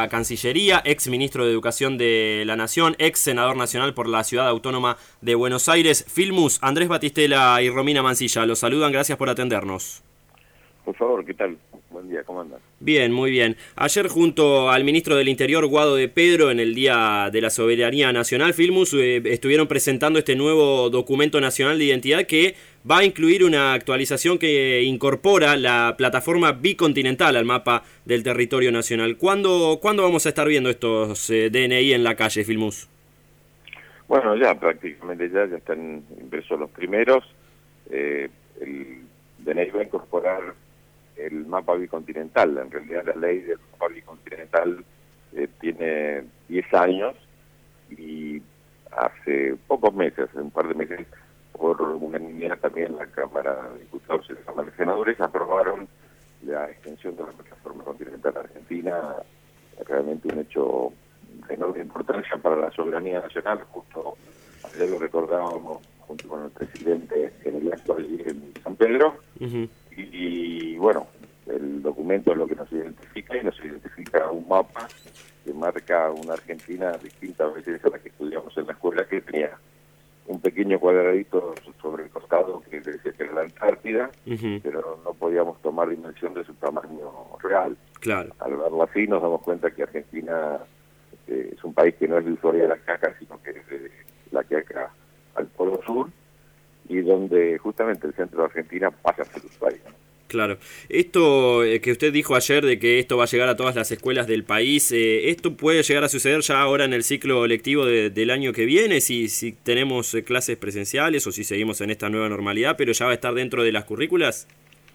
la Cancillería, ex ministro de Educación de la Nación, ex senador nacional por la Ciudad Autónoma de Buenos Aires. Filmus, Andrés Batistela y Romina Mancilla, los saludan, gracias por atendernos. Por favor, ¿qué tal? Buen día, ¿cómo andan? Bien, muy bien. Ayer junto al ministro del Interior, Guado de Pedro, en el Día de la Soberanía Nacional, Filmus, estuvieron presentando este nuevo documento nacional de identidad que va a incluir una actualización que incorpora la plataforma bicontinental al mapa del territorio nacional. ¿Cuándo vamos a estar viendo estos DNI en la calle, Filmus? Bueno, ya prácticamente ya están impresos los primeros. El DNI va a incorporar el mapa bicontinental. En realidad la ley del mapa bicontinental tiene 10 años y hace pocos meses, un par de meses, por unanimidad también en la Cámara de Diputados y la Cámara de Senadores aprobaron la extensión de la plataforma continental argentina, realmente un hecho de enorme importancia para la soberanía nacional. Justo ayer lo recordábamos junto con el presidente en el acto allí en San Pedro. Uh-huh. Y bueno, el documento es lo que nos identifica, y nos identifica un mapa que marca una Argentina distinta a veces a la que estudiamos en la escuela, que tenía un pequeño cuadradito sobre el costado que decía que era la Antártida, uh-huh, pero no podíamos tomar dimensión de su tamaño real. Claro. Al verlo así nos damos cuenta que Argentina es un país que no es de Ushuaia de la Quiaca, sino que es de la Quiaca al Polo Sur, y donde justamente el centro de Argentina pasa a ser Ushuaia. Claro. Esto que usted dijo ayer de que esto va a llegar a todas las escuelas del país, ¿esto puede llegar a suceder ya ahora en el ciclo lectivo del año que viene? Si tenemos clases presenciales o si seguimos en esta nueva normalidad, pero ya va a estar dentro de las currículas.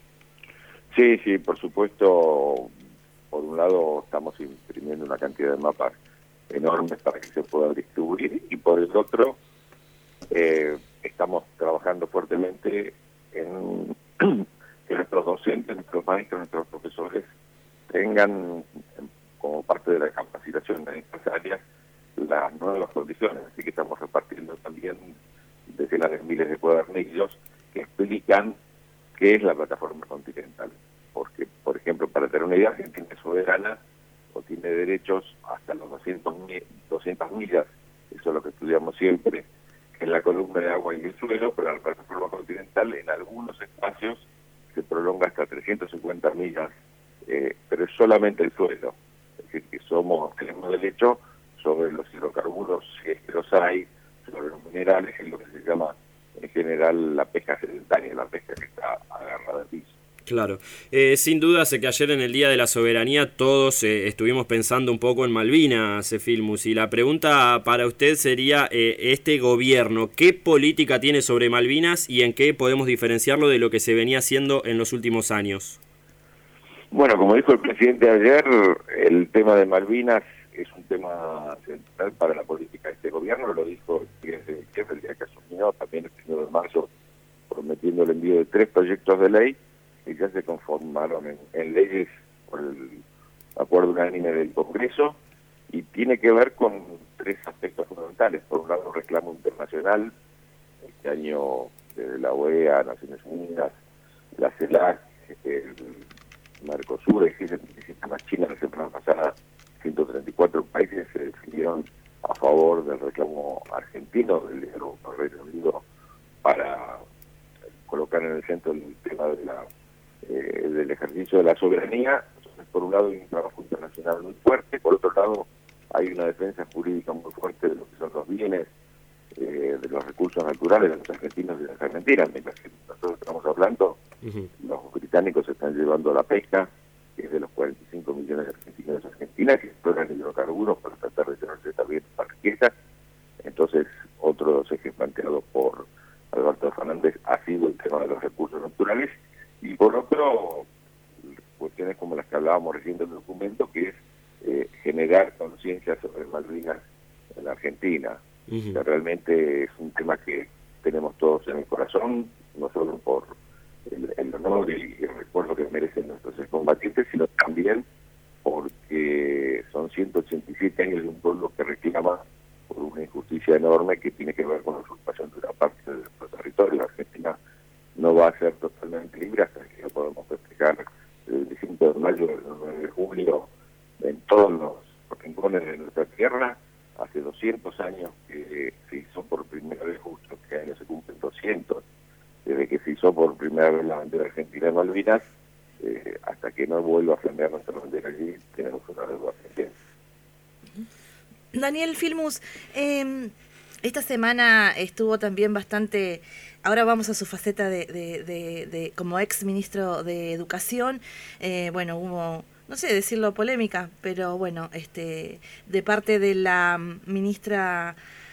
Sí, por supuesto. Por un lado estamos imprimiendo una cantidad de mapas enormes para que se puedan distribuir, y por el otro estamos trabajando fuertemente en que nuestros docentes, nuestros maestros, nuestros profesores tengan como parte de la capacitación en estas áreas las nuevas condiciones. Así que estamos repartiendo también decenas de miles de cuadernillos que explican qué es la plataforma continental. Porque, por ejemplo, para tener una idea, Argentina es soberana o tiene derechos hasta los 200 millas, eso es lo que estudiamos siempre, que es la columna de agua y el suelo, pero la plataforma continental en algunos espacios se prolonga hasta 350 millas, pero es solamente el suelo. Es decir, que tenemos derecho sobre los hidrocarburos, si es que los hay, sobre los minerales, que es lo que se llama en general la pesca sedentaria, la pesca que está agarrada al piso. Claro. Sin duda, sé que ayer en el Día de la Soberanía todos estuvimos pensando un poco en Malvinas, Filmus, y la pregunta para usted sería, este gobierno, ¿qué política tiene sobre Malvinas y en qué podemos diferenciarlo de lo que se venía haciendo en los últimos años? Bueno, como dijo el presidente ayer, el tema de Malvinas es un tema central para la política de este gobierno. Lo dijo el jefe el día que asumió, también el 1 de marzo, prometiendo el envío de 3 proyectos de ley que ya se conformaron en leyes por el acuerdo unánime del Congreso, y tiene que ver con 3 aspectos fundamentales. Por un lado, un reclamo internacional, este año desde la OEA, Naciones Unidas, la CELAC, el Mercosur, el sistema China. La semana pasada 134 países se definieron a favor del reclamo argentino del diálogo con el Reino Unido para colocar en el centro el tema de del ejercicio de la soberanía. Entonces, por un lado hay un trabajo internacional muy fuerte, por otro lado hay una defensa jurídica muy fuerte de lo que son los bienes, de los recursos naturales de los argentinos y de las argentinas. Mientras que nosotros estamos hablando, uh-huh, los británicos están llevando la pesca, que es de los 45 millones de argentinos y argentinas, que exploran hidrocarburos para tratar de tenerse también para riqueza. Entonces, otro de los ejes planteados por Alberto Fernández ha sido el tema de los recursos naturales, y por otro, cuestiones como las que hablábamos recién del documento, que es generar conciencia sobre Malvinas en la Argentina. Uh-huh. Que realmente es un tema que tenemos todos en el corazón, no solo por el honor y el recuerdo que merecen nuestros excombatientes, sino también porque son 187 años de un pueblo que reclama por una injusticia enorme que tiene que ver con la usurpación de una parte de nuestro territorio. La Argentina no va a ser totalmente libre hasta que podamos festejar el 25 de mayo, el 9 de julio, en todos los los rincones de nuestra tierra. Hace 200 años que se hizo por primera vez, justo este año se cumplen 200, desde que se hizo por primera vez la bandera argentina en Malvinas, hasta que no vuelva a flamear nuestra bandera allí, tenemos una deuda pendiente. Daniel Filmus, esta semana estuvo también bastante, ahora vamos a su faceta de como ex ministro de Educación, bueno, hubo, no sé decirlo polémica, pero bueno, de parte de la ministra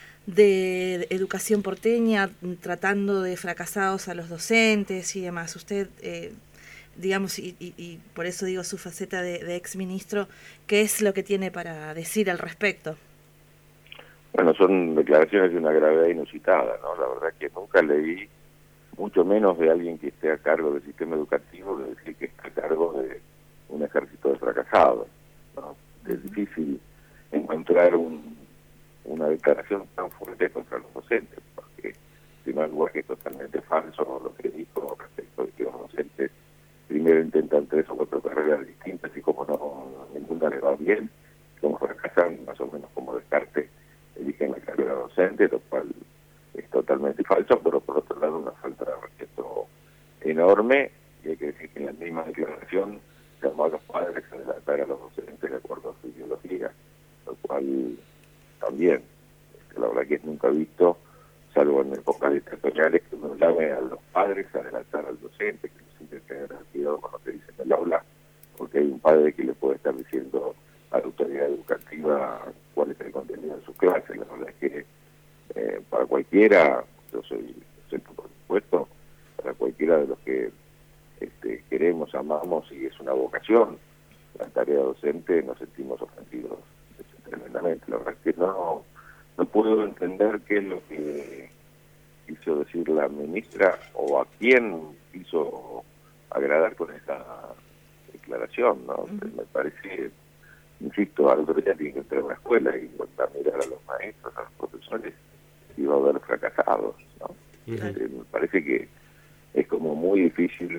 de Educación porteña, tratando de fracasados a los docentes y demás. Usted, digamos, y por eso digo su faceta de ex ministro, ¿qué es lo que tiene para decir al respecto? Bueno, son declaraciones de una gravedad inusitada, ¿no? La verdad que nunca leí, mucho menos de alguien que esté a cargo del sistema educativo, de decir que está a cargo de un ejército de fracasados, ¿no? Es difícil encontrar una declaración tan fuerte contra los docentes, porque en primer lugar que es totalmente falso lo que dijo respecto de que los docentes primero intentan 3 o 4 carreras distintas y como no ninguna le va bien, como fracasan, más o menos como Descartes, eligen la carrera docente, lo cual es totalmente falso, pero por otro lado una falta de respeto enorme, y hay que decir que en la misma declaración llamó a los padres a adelantar a los docentes de acuerdo a su ideología, lo cual también, la verdad que es nunca visto, salvo en épocas dictatoriales, que uno llame a los padres a adelantar al docente, que no siempre tengan cuidado con lo que dicen en el aula, porque hay un padre que le puede estar diciendo a la autoridad educativa cuál es el contenido de sus clases. La verdad es que para cualquiera, yo soy docente por supuesto, para cualquiera de los que queremos, amamos y es una vocación la tarea docente, nos sentimos ofendidos tremendamente. La verdad es que no puedo entender qué es lo que quiso decir la ministra o a quién quiso agradar con esa declaración, ¿no? Me parece, insisto, al otro día tiene que entrar a una escuela y a mirar a los maestros, a los profesores, y va a haber fracasados, ¿no? Me parece que es como muy difícil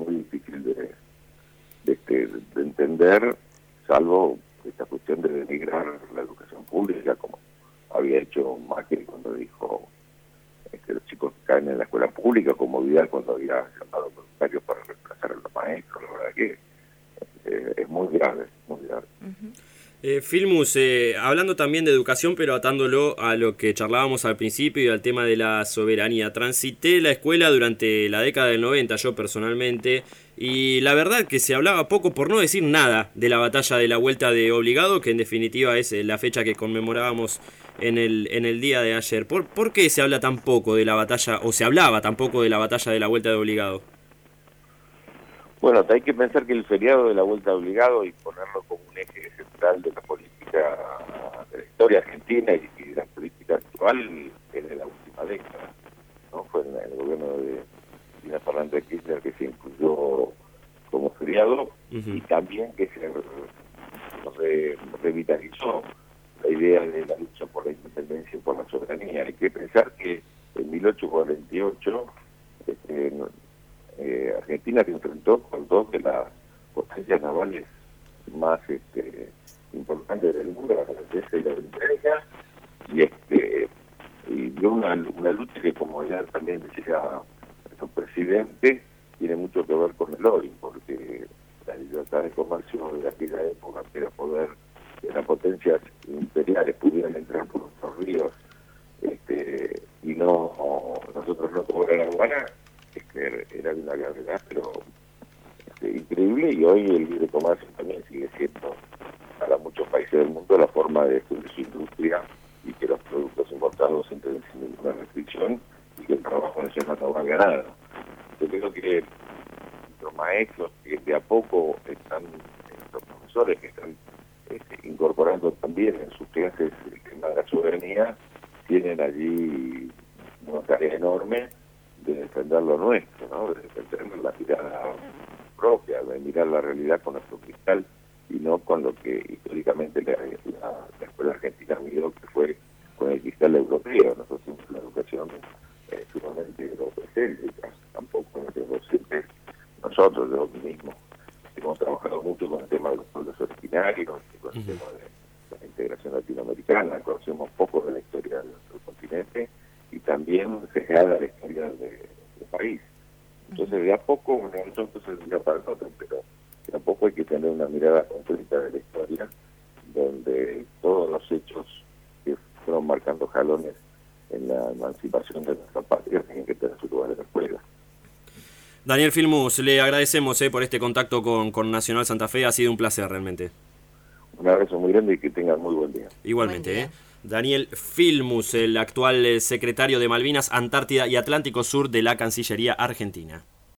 de entender, salvo esta cuestión de denigrar la educación pública, como había hecho Macri cuando dijo que los chicos caen en la escuela pública, como Vidal cuando había llamado voluntarios para reemplazar a los maestros. La verdad que es muy grave, muy grave. Filmus, hablando también de educación, pero atándolo a lo que charlábamos al principio y al tema de la soberanía. Transité la escuela durante la década del 90, yo personalmente, y la verdad que se hablaba poco, por no decir nada, de la batalla de la Vuelta de Obligado, que en definitiva es la fecha que conmemorábamos en el día de ayer. ¿Por qué se habla tan poco de la batalla, o se hablaba tan poco de la batalla de la Vuelta de Obligado? Bueno, hay que pensar que el feriado de la Vuelta de Obligado, y ponerlo como un eje central de la política, de la historia argentina y de la política actual, es de la última década, ¿no? Fue en el gobierno de Cristina Fernández de Kirchner que se incluyó como feriado, y también que se revitalizó la idea de la lucha por la independencia y por la soberanía. Hay que pensar que en 1848 Argentina se enfrentó con 2 de las potencias navales más importantes del mundo, la francesa y la británica, y dio una lucha que, como ya también decía su presidente, tiene mucho que ver con el oro, porque la libertad de comercio de aquella época, que era poder que las potencias imperiales pudieran entrar por nuestros ríos y nosotros no cobrar aduana, era de una gravedad pero increíble, y hoy el libre comercio también sigue siendo para muchos países del mundo la forma de destruir su industria y que los productos importados entren sin ninguna restricción y que el trabajo nacional no valga nada. Yo creo que los maestros que de a poco están, los profesores que están incorporando también en sus clases el tema de la soberanía, tienen allí una tarea enorme de defender lo nuestro, ¿no? De defender la mirada propia, de mirar la realidad con nuestro cristal y no con lo que históricamente la escuela argentina miró, que fue con el cristal europeo. Nosotros tenemos una educación sumamente eurocéntrica, tampoco nuestros docentes, nosotros, yo mismo, hemos trabajado mucho con el tema de los pueblos originarios, con el tema de la integración latinoamericana, conocemos poco de la historia de nuestro continente y también sesgada la historia del país. Entonces, de a poco, no entonces de un día para el otro, pero de a poco hay que tener una mirada completa de la historia, donde todos los hechos que fueron marcando jalones en la emancipación de nuestra patria tienen que tener su lugar en la escuela. Daniel Filmus, le agradecemos por este contacto con Nacional Santa Fe, ha sido un placer realmente. Un abrazo muy grande y que tengan muy buen día. Igualmente, Buen día. Daniel Filmus, el actual secretario de Malvinas, Antártida y Atlántico Sur de la Cancillería Argentina.